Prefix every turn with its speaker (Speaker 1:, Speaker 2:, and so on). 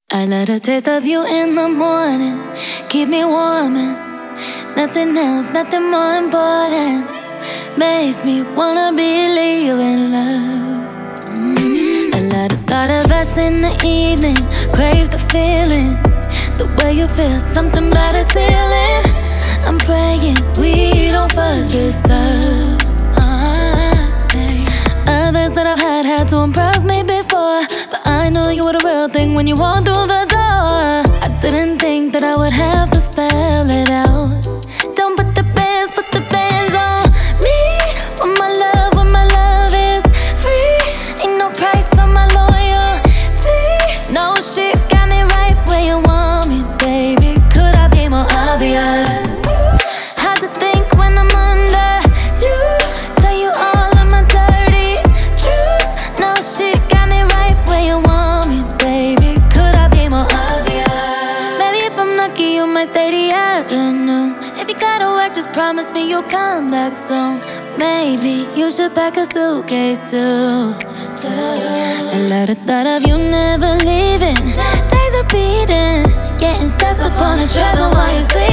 Speaker 1: I love the taste of you in the morning, keep me warm and nothing else, nothing more important makes me wanna believe in love. I love the thought of us in the evening, crave the feeling, the way you feel, something about a feeling. I'm praying we don't fuck this up. Others that I've had to impress me before, but I knew you were the real thing when you walked through the door. I didn't think that I would have to spell it out. Don't put the bands on me. When my love is free, ain't no price on my loyalty. No shit got me right where you want me, baby. Could I be more obvious? Hard to think when I'm under you, tell you all of my dirty truths. No shit got me right where you want me, baby. Could I be more obvious? Maybe if I'm lucky you might stay the afternoon. If you gotta work, just promise me you'll come back soon. Maybe you should pack a suitcase too. I love the thought of you never leaving. Days repeating, getting steps upon a travel while you're sleeping.